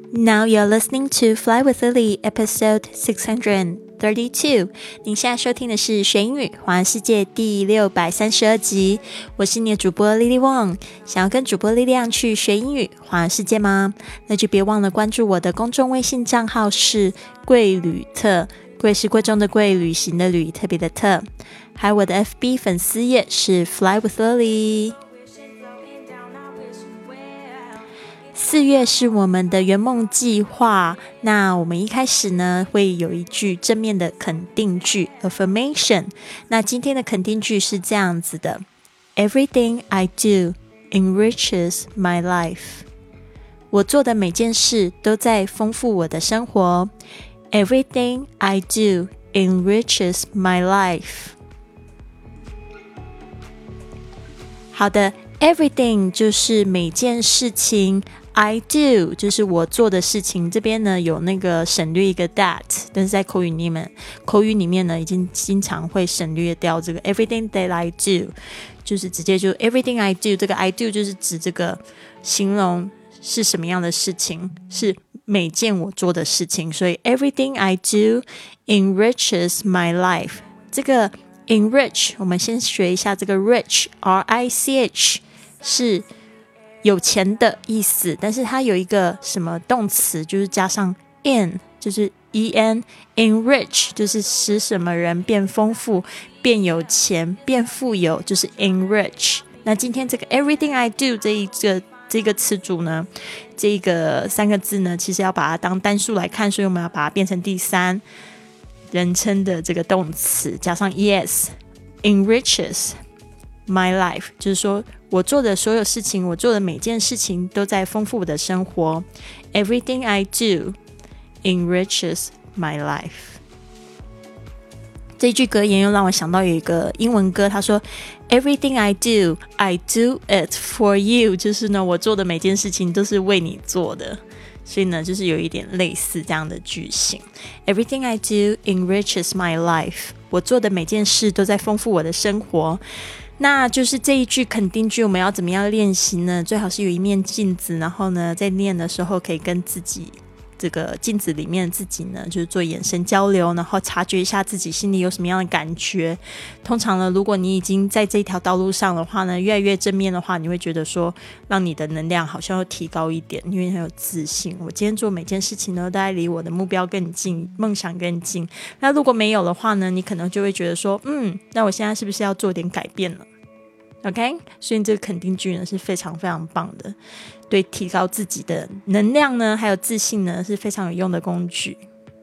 Now you're listening to Fly with Lily, episode 632. 您现在收听的是学英语环游世界第632集。我是你的主播 Lily Wong。想要跟主播力量去学英语环游世界吗？那就别忘了关注我的公众微信账号是贵旅特，贵是贵重的贵，旅行的旅，特别的特。还有我的 FB 粉丝页是 Fly with Lily。4月是我们的圆梦计划，那我们一开始呢会有一句正面的肯定句 affirmation。 那今天的肯定句是这样子的， Everything I do enriches my life。 我做的每件事都在丰富我的生活。 Everything I do enriches my life。 好的， everything 就是每件事情， I do 就是我做的事情，这边呢有那个省略一个 that， 但是在口语里面呢已经经常会省略掉这个 everything that I do， 就是直接就 everything I do， 这个 I do 就是指这个形容是什么样的事情，是每件我做的事情，所以 everything I do enriches my life。 这个 enrich 我们先学一下这个 rich R-I-C-H 是有钱的意思，但是它有一个什么动词，就是加上 in， 就是 en， enrich 就是使什么人变丰富，变有钱，变富有，就是 enrich。 那今天这个 everything I do 这个词组呢，这个3个字呢，其实要把它当单数来看，所以我们要把它变成第3人称的这个动词，加上 es enriches my life， 就是说我做的所有事情，我做的每件事情都在丰富我的生活。 Everything I do enriches my life。 这一句格言又让我想到有一个英文歌，他说 Everything I do it for you， 就是呢我做的每件事情都是为你做的，所以呢就是有一点类似这样的句型。 Everything I do enriches my life， 我做的每件事都在丰富我的生活。那就是这一句肯定句我们要怎么样练习呢？最好是有一面镜子，然后呢在念的时候可以跟自己这个镜子里面自己呢就是做眼神交流，然后察觉一下自己心里有什么样的感觉。通常呢如果你已经在这条道路上的话呢，越来越正面的话，你会觉得说让你的能量好像要提高一点，因为很有自信，我今天做每件事情呢都在离我的目标更近，梦想更近。那如果没有的话呢，你可能就会觉得说那我现在是不是要做点改变了？OK， 所以这个肯定句呢是非常非常棒的，对提高自己的能量呢还有自信呢是非常有用的工具。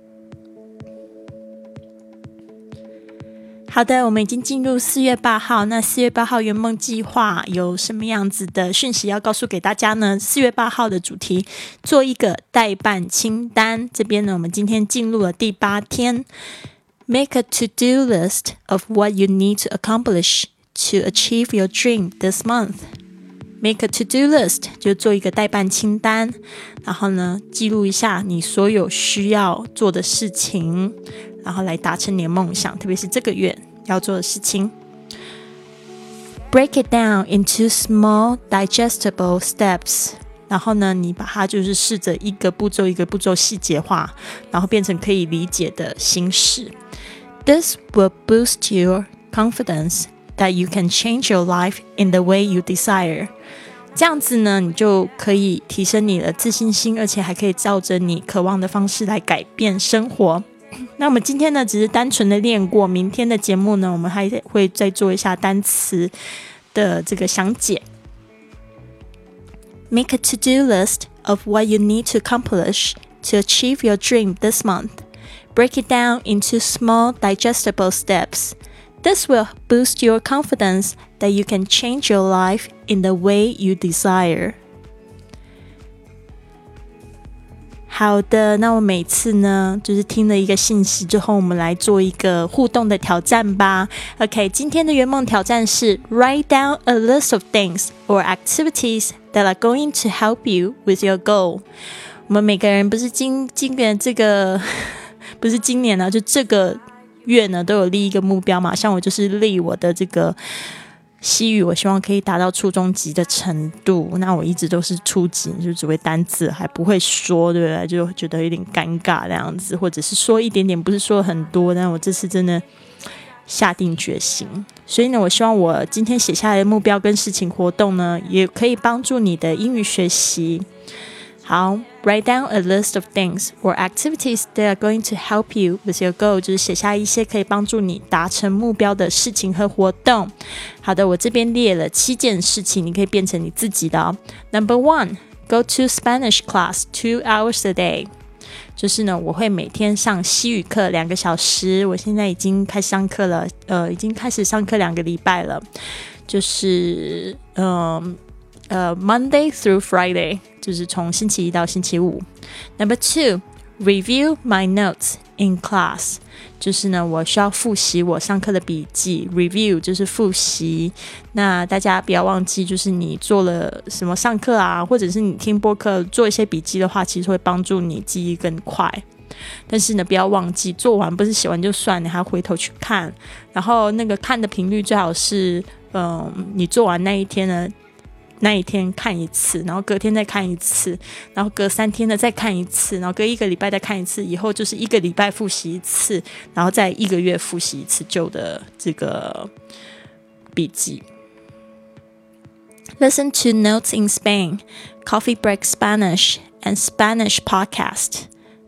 好的，我们已经进入4月8号，那4月8号圆梦计划有什么样子的讯息要告诉给大家呢？4月8号的主题，做一个待办清单。这边呢我们今天进入了第8天。 Make a to-do list of what you need to accomplish to achieve your dream this month. Make a to-do list 就做一个待办清单，然后呢记录一下你所有需要做的事情，然后来达成你的梦想，特别是这个月要做的事情。 Break it down into small digestible steps， 然后呢你把它就是试着一个步骤一个步骤细节化，然后变成可以理解的形式。 This will boost your confidence that you can change your life in the way you desire。 这样子呢你就可以提升你的自信心，而且还可以照着你渴望的方式来改变生活。那我们今天呢只是单纯的练过，明天的节目呢我们还会再做一下单词的这个详解。 Make a to-do list of what you need to accomplish to achieve your dream this month. Break it down into small digestible steps.This will boost your confidence that you can change your life in the way you desire. 好的，那我每次呢就是听了一个信息之后，我们来做一个互动的挑战吧。 OK， 今天的圆梦挑战是 Write down a list of things or activities that are going to help you with your goal. 我们每个人不是今年这个不是今年啊，就这个月呢都有立一个目标嘛，像我就是立我的这个西语我希望可以达到初中级的程度，那我一直都是初级，就只会单字还不会说，对不对？就觉得有点尴尬这样子，或者是说一点点，不是说很多，但我这次真的下定决心。所以呢，我希望我今天写下来的目标跟事情活动呢，也可以帮助你的英语学习。好 ，write down a list of things or activities that are going to help you with your goal， 就是写下一些可以帮助你达成目标的事情和活动。好的，我这边列了7件事情，你可以变成你自己的哦。Number 1, go to Spanish class 2 hours a day。就是呢，我会每天上西语课2个小时。我现在已经开始上课了，已经开始上课2个礼拜了。就是Monday through Friday， 就是从星期一到星期五。Number 2, review my notes in class， 就是呢，我需要复习我上课的笔记。Review 就是复习。那大家不要忘记，就是你做了什么上课啊，或者是你听播客做一些笔记的话，其实会帮助你记忆更快。但是呢，不要忘记做完不是写完就算，你还要回头去看。然后那个看的频率最好是，你做完那一天呢，那一天看一次，然后隔天再看一次，然后隔3天呢再看一次，然后隔1个礼拜再看一次，以后就是1个礼拜复习一次，然后再1个月复习一次旧的这个笔记。Listen to Notes in Spain, Coffee Break Spanish, and Spanish podcast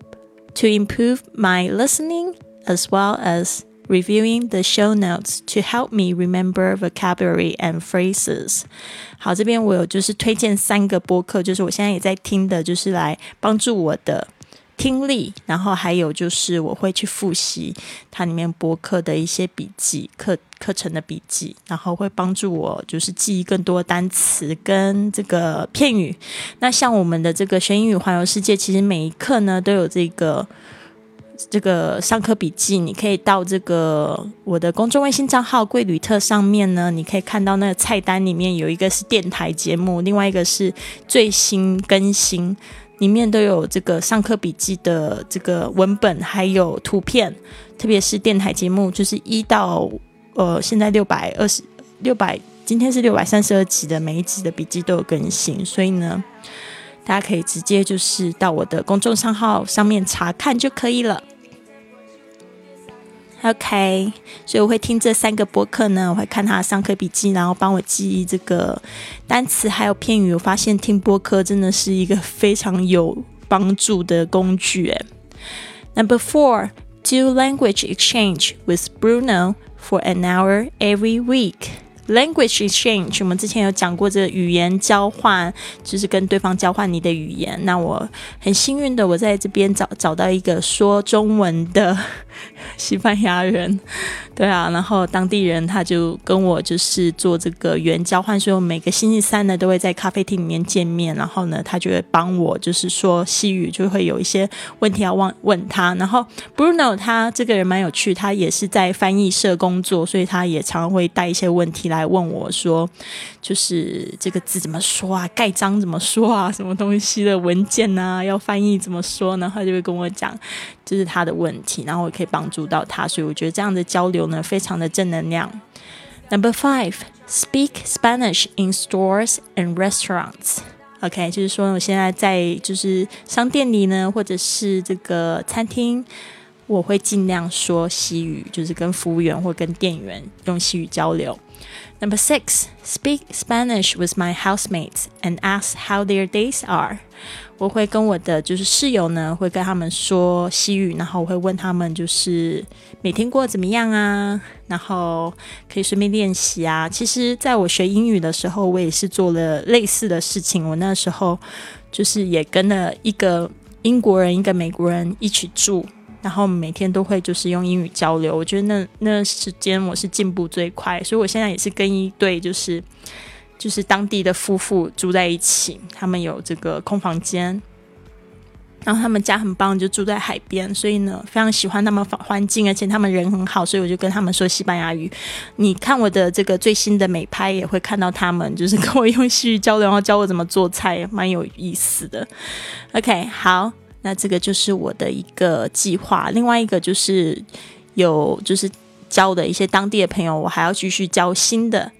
to improve my listening as well as reviewing the show notes to help me remember vocabulary and phrases。 好，这边我有就是推荐3个播客，就是我现在也在听的，就是来帮助我的听力，然后还有就是我会去复习它里面播客的一些笔记，课程的笔记，然后会帮助我就是记忆更多单词跟这个片语。那像我们的这个学英语环游世界，其实每一课呢都有这个上课笔记，你可以到这个我的公众微信账号贵旅特上面呢，你可以看到那个菜单里面有一个是电台节目，另外一个是最新更新，里面都有这个上课笔记的这个文本还有图片。特别是电台节目，就是1到现在620今天是632集的，每一集的笔记都有更新，所以呢大家可以直接就是到我的公众账号上面查看就可以了。OK， 所以我会听这3个播客呢，我会看他的上课笔记，然后帮我记忆这个单词还有片语。我发现听播客真的是一个非常有帮助的工具。Number 4, do language exchange with Bruno for an hour every week。Language exchange 我们之前有讲过，这个语言交换就是跟对方交换你的语言。那我很幸运的，我在这边找到一个说中文的西班牙人，对啊，然后当地人他就跟我就是做这个语言交换，所以我每个星期3呢都会在咖啡厅里面见面，然后呢他就会帮我就是说西语，就会有一些问题要问他。然后 Bruno 他这个人蛮有趣，他也是在翻译社工作，所以他也常会带一些问题来问我说，就是这个字怎么说啊，盖章怎么说啊，什么东西的文件啊要翻译怎么说呢，他就会跟我讲就是他的问题，然后我可以帮助到他，所以我觉得这样的交流呢非常的正能量。Number 5, speak Spanish in stores and restaurants。 OK， 就是说我现在在就是商店里呢，或者是这个餐厅，我会尽量说西语，就是跟服务员或跟店员用西语交流。Number 6, speak Spanish with my housemates and ask how their days are。 我会跟我的就是室友呢，会跟他们说西语，然后我会问他们就是每天过得怎么样啊，然后可以顺便练习啊。其实在我学英语的时候，我也是做了类似的事情。我那时候就是也跟了一个英国人一个美国人一起住，然后每天都会就是用英语交流。我觉得那时间我是进步最快，所以我现在也是跟一对就是当地的夫妇住在一起，他们有这个空房间，然后他们家很棒，就住在海边，所以呢非常喜欢他们环境，而且他们人很好，所以我就跟他们说西班牙语。你看我的这个最新的美拍也会看到他们就是跟我用西语交流，然后教我怎么做菜，蛮有意思的。 OK， 好，那这个就是我的一个计划。另外一个就是有就是交的一些当地的朋友，我还要继续交新的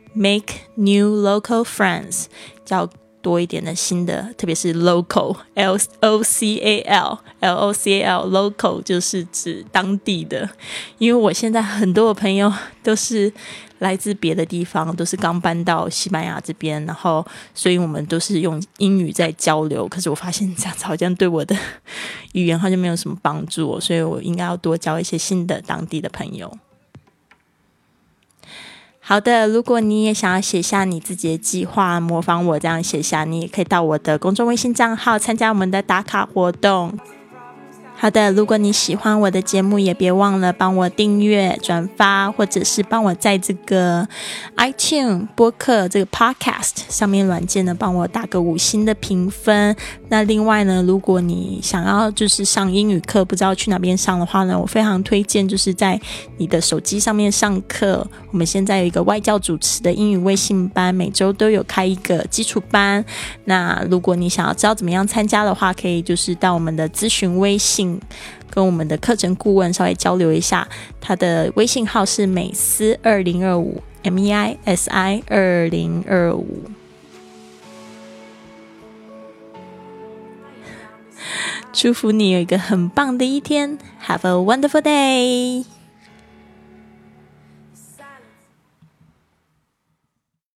make new local friends， 要多一点的新的，特别是 local L-O-C-A-L local 就是指当地的，因为我现在很多的朋友都是来自别的地方，都是刚搬到西班牙这边，然后所以我们都是用英语在交流，可是我发现这样子好像对我的语言好像没有什么帮助，所以我应该要多交一些新的当地的朋友。好的，如果你也想要写下你自己的计划，模仿我这样写下，你也可以到我的公众微信账号参加我们的打卡活动。好的，如果你喜欢我的节目，也别忘了帮我订阅、转发，或者是帮我在这个 iTunes 播客这个 Podcast 上面软件呢，帮我打个5星的评分。那另外呢，如果你想要就是上英语课，不知道去哪边上的话呢，我非常推荐就是在你的手机上面上课。我们现在有一个外教主持的英语微信班，每周都有开一个基础班。那如果你想要知道怎么样参加的话，可以就是到我们的咨询微信跟我们的课程顾问稍微交流一下，他的微信号是美思2025 MEISI 2025。祝福你有一个很棒的一天 Have a wonderful day。